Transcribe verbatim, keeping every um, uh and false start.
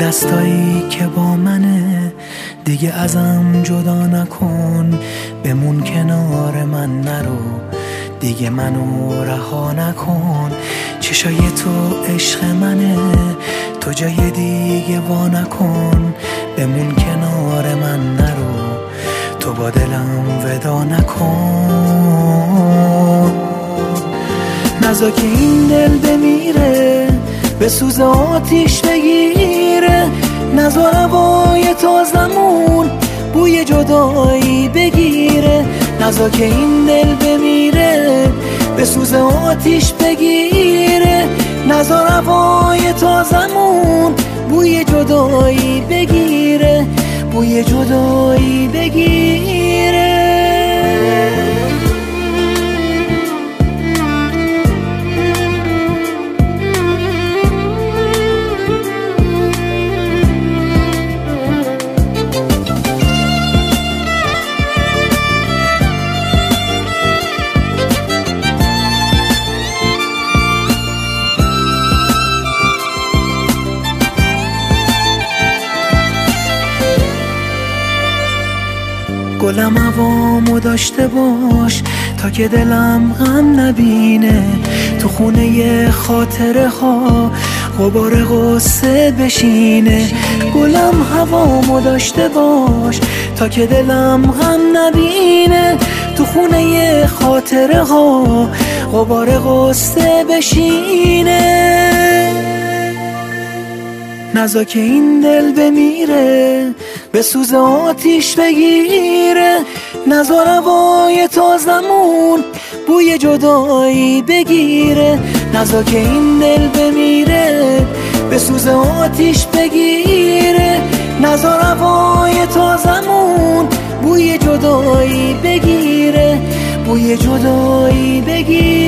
دستایی که با منه دیگه ازم جدا نکن، بمون کنار من نرو، دیگه منو رها نکن. چشای تو عشق منه، تو جای دیگه وا نکن، بمون کنار من نرو، تو با دلم ودا نکن. نذار که این دل بمیره، به سوز آتیش بگیره، نذار هوای تازمون بوی جدایی بگیره. نذار که این دل بمیره، به سوز آتیش بگیره، نذار هوای تازمون بوی جدایی بگیره، بوی جدایی بگیره. گلم هوامو داشته باش تا که دلم غم نبینه، تو خونه خاطره ها غبار غصه بشینه. گلم هوامو داشته باش تا که دلم غم نبینه، تو خونه خاطره ها غبار غصه بشینه. نذار که این دل بمیره، به سوز آتیش بگیره، نذار هوای تازمون بوی جدایی بگیره. نذار که این دل بمیره، به سوز آتیش بگیره، نذار هوای تازمون بوی جدایی بگیره، بوی جدایی بگیره.